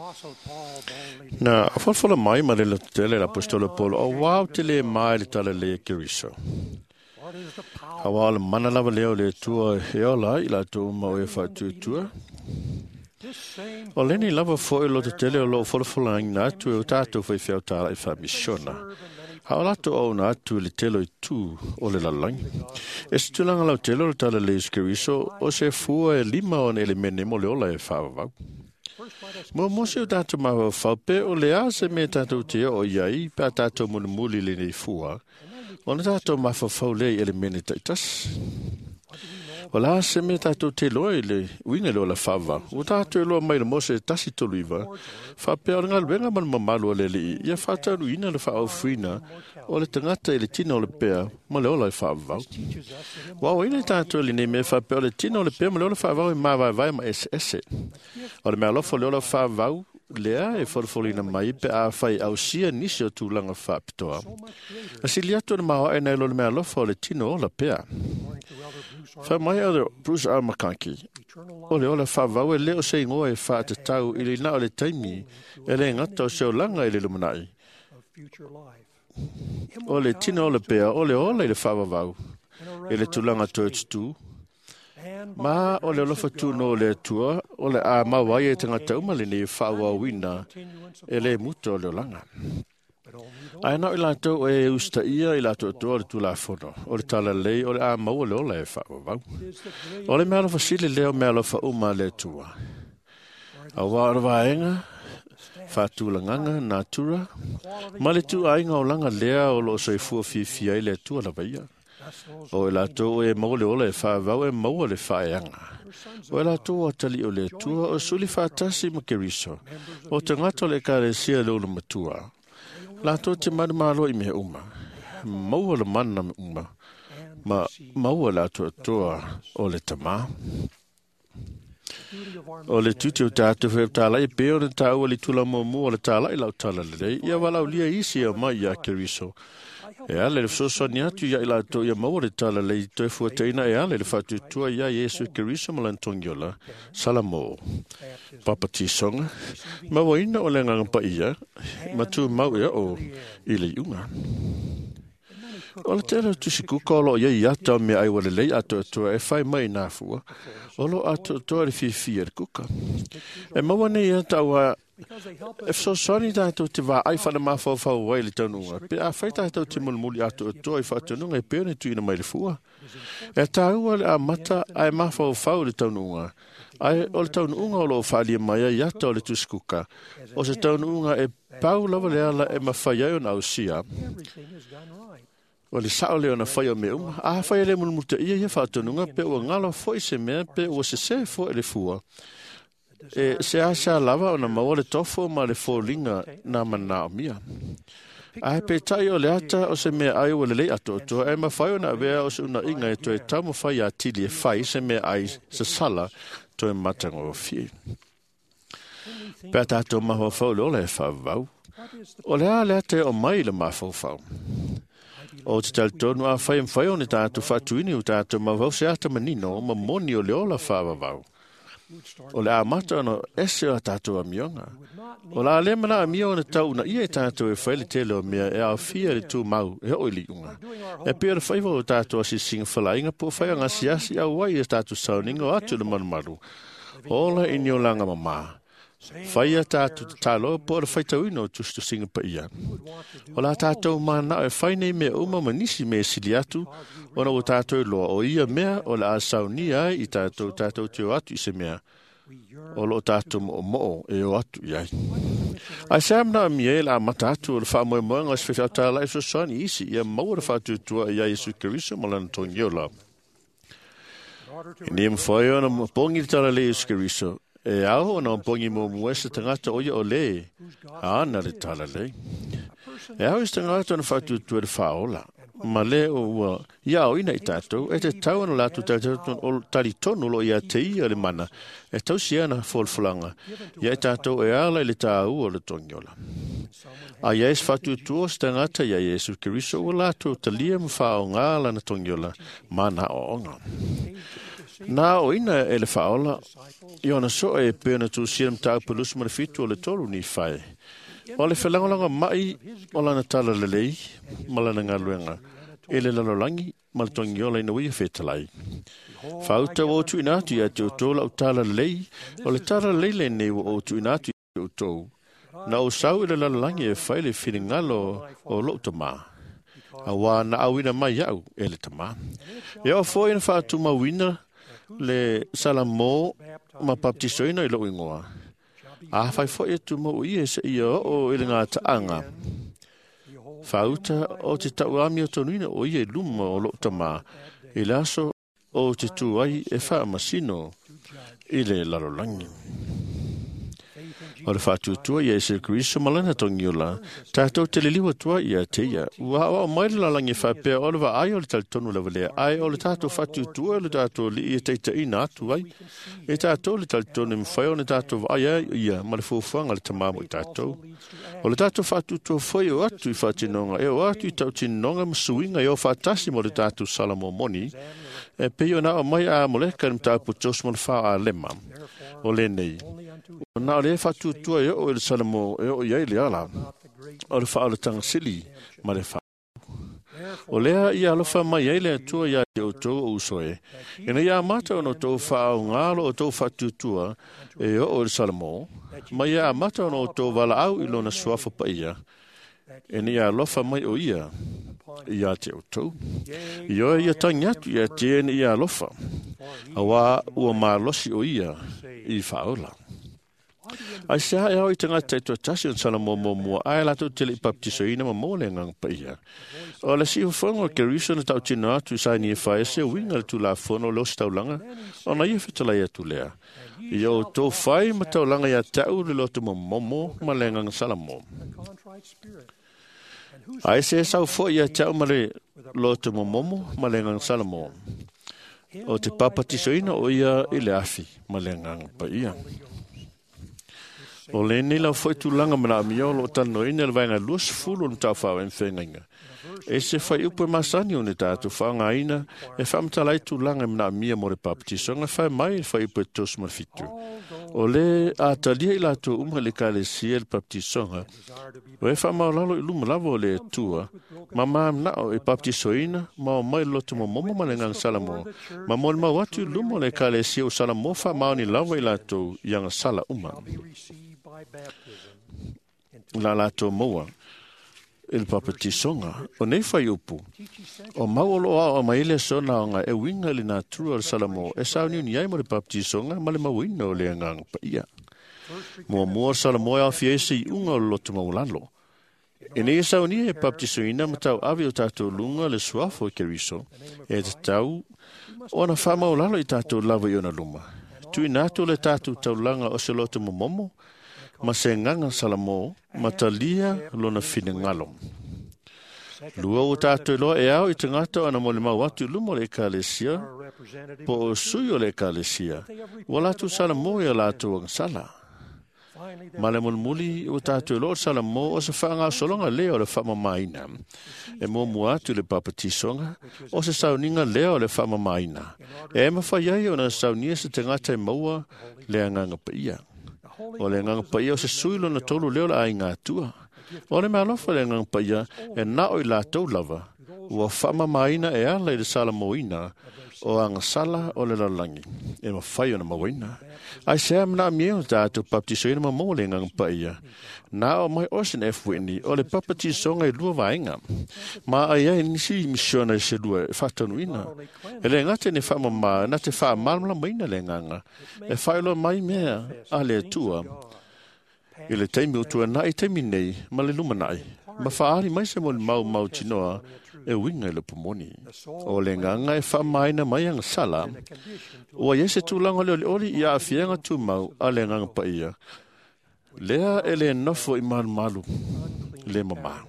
Na afalfala mai ma le tele l'apostolo Paul o wow tele mai le tale le kiriso. Hawa le mana lava leo le tua heola i la tu ma e fa tua. O leni lava fo e lo te tele o lo falfala na tu e tato foi feo tala e fa missiona. Hawa to o na tu le telo i tu o le lalang. E stu langa lau telo le tale le kiriso o se fua e lima o ne le mene mo le ola e fa vau. Mo se o tātou mawa whaupe o le a se me tātou te o iai pa tātou muli le nei fua o na tātou mawa whau le ele mene taitas. O la se me tātou te loa le winga lo la whawa o tātou loa mai le mo se tasi tolu iwa whape o ngal wenga man mamalu o le li ia whataru ina le wha au whina o le tangata le tina o le pea ma le ola e whawa. Wao ina tātou le nei me whape o le tina o le pea ma le ola whawa e mawa vai ma ese. O le mea lofo le ola whawau, lea e whorfolina mai pe a whai au sia nisi o tūlanga whapitoa. A sili atu na maho e nei lo le mea lofo le tino o la pea. Wha mai au Bruce R. McConkie. O le ola whawau e leo se ingoa e wha te tau ili na o le taimi e le ngata o seo langa i le lumanai. O le tino o la pea o le ola i le whawawau e le tūlanga tōtutu. Ma o le alofa tu no le tua o le a mawai e tangata umale ni whaua wina e le muto o le olanga. Ai nao i lato e usta ia i lato atua o le tula fono o le tala lei o le a maua le ola e whaua wau. O le mea alofa sili leo mea alofa uma le tua. A wara waenga, whatulanganga, natura, ma le tu ainga o langa lea o lo soifua fia i le tua la vaia. O e lato e maua le ola e whaavau e maua le whaeanga. O e lato o tali o le tua o suli whaatasi ma keriso. O te ngata le kare sia le ula matua. Lato te madumalo i mehe uma. Maua le mana me uma. Ma maua lato atua o le tama. O le tuti o tātou whea tāla e peo na tāua li tula momu o le tāla i lau tala le rei. Ia walau lia isi a mai a keriso. E ale le fsosoni atu ia ila to ia maua le tala le toi fuataina e ale le fatu tua ia Yesu Keriso malantongiola salamo papa tisonga maua ina o le ngangpa ia matu mau ia o ili unga o le tera tusikuka o lo ia iata me ai wale lei ato atua e whai mai nafua o lo ato atua le fifia le kuka e maua ne ia taua e fsosoni tātou te wā ai whana mawhau wai le taununga. Pe a whai tātou te mulmuli ato atua i whatanunga e pēne tuina mai le fua. E tāua le a mata ai mawhau le taununga. Ai o le taununga o lo whalia mai ai ata o le tuskuka. O se taununga e pau lava le ala e mawhai ai o na ausia. O le sao leo na whai o me unga. A whai le mulmuta ia whatanunga pe ua ngala fwoi se mea pe ua se fwoi le fua. E se asa lava o na maua le tofo ma le fōlinga na mana o mia. Ai pe tai o le ata o se mea ai o le lei ato ato e mawhai o na vea o se una inga e toi tamo whai a tili e whai se mea ai se sala toi matanga o fie. Pea tato maho whau le ola e whawau. O le a le ate o mai le mawhau whau. O te taltonu a whai o ne tato whatuini o tato mawhau se ata manino ma moni o le ola whawau. O le amata no ese o tātou a mionga. O la le mana a mionga na tau na ia tātou e whaile tele o mea e a fia le tū mau e o ili unga. E pia le whaiva o tātou a si singa whalainga po whai anga siasi a wai e tātou sauninga o atu le manumaru. Ola i nio langa mama. Whai a tātou te talo po le whaitau ino tustu singa pa ia. O la tātou mana e whai nei mea uma manisi mea sili atu ona o tātou loa o ia mea o le a saunia i tātou te o atu i se mea. O lo tātou mo e o atu iai. Ai samna mi e la mata atu o le wha moe moenga se whiwhau tāla e sosani isi ia maua le whatutua ia Yesu Keriso malantongiola. Ni mwhai o na pongi tala le Yesu Keriso. E au o na pongi mo muese tangata oia o le. Ana le tala le. E au is tangata na whatutua le whaola. Ma le o ua ia o ina i tātou, e te tau ana lātu tātou tari tonu lo ia te ia le mana, e tau siana wholfulanga, ia i tātou e ala i le tāu o le tongiola. A ies whatu tua stangata ia Yesu Keriso o lātu talia mwha o ngāla na tongiola, mana o onga. Na o ina e le whaola, i ona so e pēna tū siram tāu pelus ma le fitu o le tolu ni whae. O le whalangolanga mai o lana tala le lei, ma lana ngā luenga, e le lalolangi, ma le tongi o le ina wia whetalai. Whauta o tu inatu i ate o tōla o tala le lei, o le tala le lei le nei o tu inatu i o tōu. Na o sau i le lalolangi e whai le whiringalo o lo tama. A wā na awina mai au e le tama. E o fōi na whātu ma wina, le salamo ma baptisoina I lo ingoa. A whai fwoi tu mo I e se ia o ili ngā taanga. Whauta o te tau ami o tonuina o I e luma o lo tama. I laso o te tuai e wha masino I le larolangi. O le whātu tua I e se Kristo malana tongi o la. Tātou te le liwa tua I a teia. Ua o mai le lalangi whapea o le wa ai o le talitonu lewa lea. Ai o le tātou whātu tua le tātou li I e teita ina atu ai. E tātou le talitonu I mwhai o le tātou wa ai ia ma le fuafuanga le tamamu I tātou. O le tātou whātu tua whai o atu I whātinonga. E o atu I tau tinonga msuinga I o whātasi mo le tātou salamo moni. E peo na o mai a moleka ni mtau putos mo le wha a lema. O le nei. Na o le whātu tua e o le salamo e o iei le ala. O le wha o le tangasili ma le wha. O lea I alofa mai ei le tua ia te o tō o usoe. E na ia mata o no tō wha o ngalo o tō whātu tua e o le salamo. Ma ia mata o no tō wala au I lona suafa pa ia. E na ia alofa mai o ia. Ia te o tō. Io ia tangi atu ia te ene ia alofa. A wā ua mālosi o ia I whaola. Ai se hae hau I tangata I tua tasi on salamo mua ai lato tele I baptisoina ma mole ngang pa ia. O la si ufongo ke riso na tau tino atu I saini e whae se winga le tu la fono lo staulanga o na ia whetalai atu lea. I o tō whai ma taulanga ia tau le loto momo ma le ngang salamo. Ai se sau fo ia tau ma le loto momo ma le ngang salamo. O te papatisoina o ia I le afi ma le ngang pa ia. O le ni lau foi tulanga mana miolo tano ina le vainga lus fulu no tau whao en whengainga. E se whai upo masani o ne tātu whaanga ina e whamtalai tulanga mana mia mo re papatisonga whai mai whai upo tos ma fitu. O le atalia I lato le kale sia le papatisonga o e whamau lalo I luma lavo le tua ma maam nao e papatisoina ma o mai loto mo momo ma le ngang salamo ma mo le mau atu luma le kale sia o salamo wha mau ni lavo I lato yanga sala uma. La lato moa il papatisonga o nei whai upu o mauoloa o maile sona o ngā e winga li nā trua o salamo e sauni ni ai mo le papatisonga ma le mawina o le ngang pa ia mua salamo e awhiese I unga o loto maulalo e nei sauni e papatisoina ma tau avi o tātou lunga le suafo I keriso e te tau o na wha maulalo I tātou lava I ona luma tui nātou le tātou taulanga o se loto momo ma se nganga salamo ma talia lona fine ngalo. Lua o tātou loa e au I te ngata ana mo le mau atu lumo le ekalesia po o sui o le ekalesia wala tu salamo I a lātou ang sala. Ma le muli o tātou loa salamo o se whaanga solonga leo le whamamaina. E mo mua atu le papatisonga o se sauninga leo le whamamaina. E mawhaiai o na saunia se te ngata I maua le anganga pa ia. O le ngang pa ia o se suilo na tolu leo la ai ngā tua. O le mea lofa le ngang pa ia e na o I lātou lava. Ua whama maina e ala I le sala moina o anga sala o le lalangi. E ma whai o na mawina. Ai sea mna mieo tātou papatisoina ma mo le ngang pa ia. Na o mai osin F. Whitney o le papatisonga I lua vaenga. Ma ai ai nisi misiona I se lua e whatanuina. E le ngate ne whama maa na te wha malmla maina le nganga. E whailo mai mea a le tua. I le teimi o tua na I teimi nei ma le luma nai. Ma whaari mai se mo le mau tinoa e winga I le pomoni. O le nganga e wha maina mai ang sala. Ua yese tūlanga le oli I a whianga tū mau a le nganga pa ia. Lea e le nofo I malu le mama.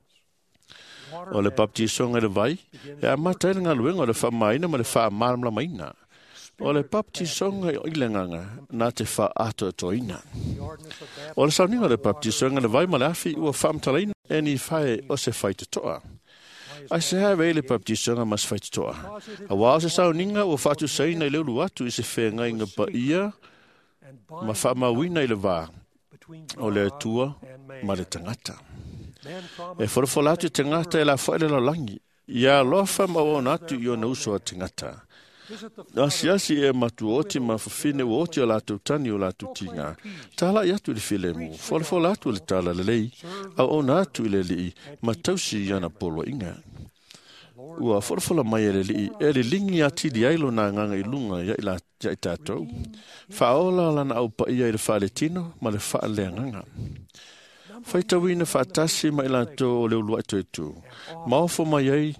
O le papatisonga le vai, e a mata ele ngā luenga o le wha maina ma le wha maramla maina. O le papatisonga I le nganga nā te wha ato toina. O le sauninga le papatisonga le vai ma le afi ua wha mtalaina e ni whae o se whai te toa. Ai se hae vele baptisonga mas faitoa. A wao se sau ninga o fatu saina i leu atu i se whenga inga pa ia ma whamawina i le vā o le atua ma le tangata. E whorofolatu tangata e la whaile la langi. Ia lofa ma o natu i o na uso a tangata. Asiasi e matu oti ma fafine o oti o latu tani o latu tinga. Tala i atu le filemu. Whorofolatu le tala le lei. A o natu i le li ma tausi i ana polo inga. Ua whorfola mai e le li. E le lingi ati di ailo na nganga i lunga ya i tātou. Whaola lana au pa ia i le whaale tino ma le whaale nganga. Whaitawina whaatasi ma ilato o leo lua ito itu. Maofo mai ei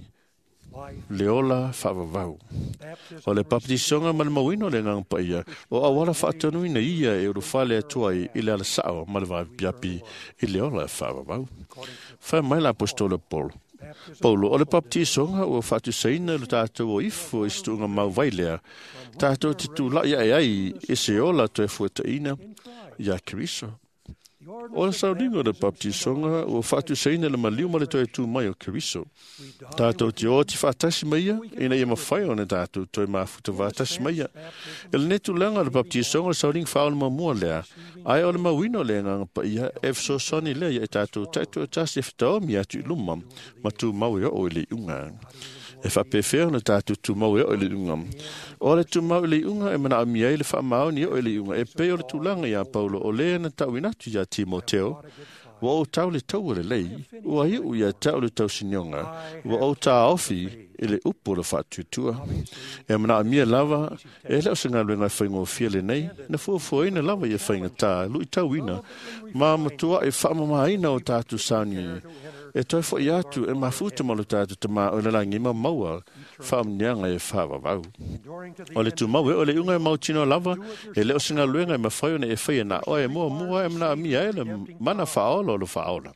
leola whaavavau. O le papatisonga ma le mawino le ngang paia. O awara whaatanuina ia e uru whale atuai i le ala sao ma le wapiapi i leola whaavavau. Whai mai la apostolo Paulo, o le papatisonga o whaatusaina lu tātou o ifo i stunga mau vailea. Tātou titu la ia ai e se ola to e fuetaina ia Keriso. O le sauringo le baptisonga o whaatusaina le maliu ma le toi tū mai o Keriso. Tātou te o ti whaatasi maia, ina ia mawhai o ne tātou toi mafuta whaatasi maia. E le netu langa le baptisonga le sauringa whaole mamua lea. Ai o le mawino lea nganga pa ia, e fso soni lea ia e tātou taitu o tasi e whitaomi atu i luma, ma tū mau e o le unga. E whapewheo na tātou tū mau e o le unga. O le tū mau le unga e mana ami ei le whamao ni o le unga. E pe o le tūlanga ia Paulo o lea na tau inatu ia Timoteo. Wa o tau le tau le lei. Ua hiu ia tau le tau sinionga. Wa o tā ofi i le upo le whatutua. E mana ami lava e leo se ngā luenga whaingo fia le nei. Na fuafuaina lava ia whainga tā. Lui tau ina. Ma matua e whamamaina o tātou sāni. E toi fo i atu e mafuta malu tātou te maa o le langi ma maua whaamnianga e whaavavau. O le tu maue o le unga e mautino lava e leo singa luenga e mawhaio ne e whaia na o e mua e mna amia e le mana whaola o le whaola.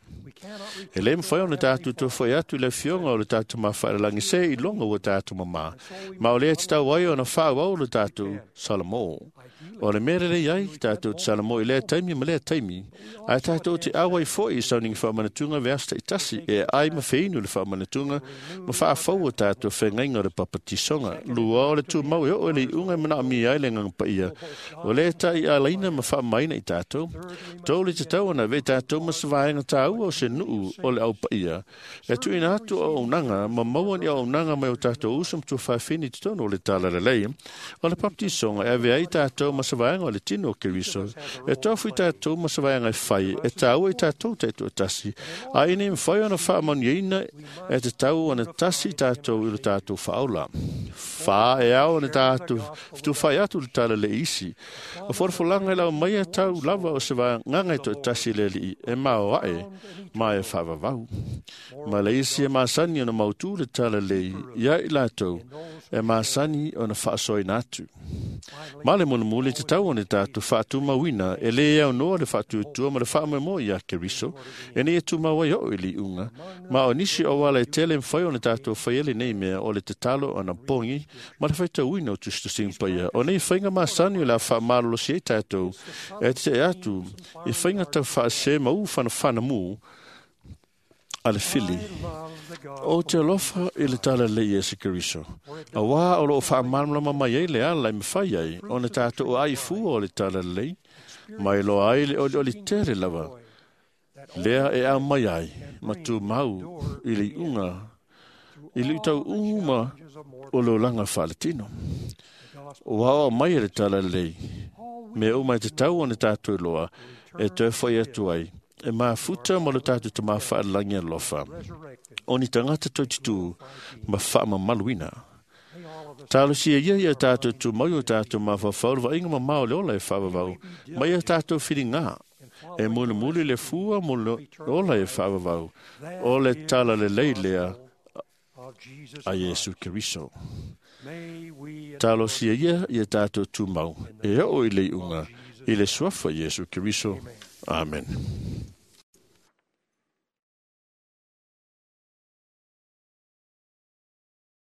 E le mwhaio ne tātou to fo i atu le fionga o le tātou ma whaere langi se i longa o tātou mama. Ma o le e titau wai o na whaawau le tātou Salamo. O le mere le iai, tātou te Salamo i lea taimi ma lea taimi. Ai tātou te awai fo i sauningi whaamanatunga versta i tasi e ai ma whiinu le whaamanatunga ma whaafau o tātou whengainga le papatisonga. Lua o le tū mau e o le unga mana ami ai le ngang paia. O le tai a laina ma whaamaina i tātou. Tau le te tau ana ve tātou ma savaenga tāu o se nuu o le au paia. E tu ina atu o unanga ma maua ni o unanga mai o tātou usam tu whaafini te tono o le tala le lei. O le papatisonga e ve ai tātou ma savaenga o le tino o Keriso. E tofu i tātou ma savaenga e whai. E tāu i tātou teitu o tasi. A ine mwhai ana whaamaniaina e te tau ana tasi tātou i le tātou whaola. Wha e au ana tātou tu whai atu le tala le isi. O whorfolanga e lau mai a tau lava o savaenga nganga i to tasi le li e mao ae ma e whaavavau. Ma le isi e maasani ana mautu le tala le ia i lātou e maasani ana whaasoi nātu. Ma le mona muli te tau ane tātou whaatu mawina e le au noa le whaatu tua ma le whaame mo i a Keriso e ne e tu mawai o ili unga ma o nisi o wala e tele mwhai ane tātou whaiele nei mea o le te talo ana pongi ma le whaita uina o tustu singpaia o nei whainga maasani o la whaamalo si e tātou e te atu e whainga tau whaase ma u whana mu ale fili. O te alofa i le tala lei e se Keriso. A wā o lo whaamalama mai e le ala i mwhai ai, o ne tātou o ai fua o le tala lei, mai lo ai le o li tere lava. Lea e au mai ai, ma tu mau i le unga, i le tau uma o lo langa whaletino. O wā o mai e le tala lei, me o mai te tau o ne tātou loa, e te whai atu ai. E maa futa ma lo tātou te maa whaalangi a lofa. O ni tangata tau titu ma whaama maluina. Tālo si e ia tātou tu mai o tātou maa whawhauru wa inga ma mao le ola e whaavavau. Mai a tātou whiri ngā. E muna muli le fua mo le ola e whaavavau. O le tala le leilea a Yesu Keriso. Tālo si e ia tātou tu mau. E o i le unga i le suafa Yesu Keriso. Amen.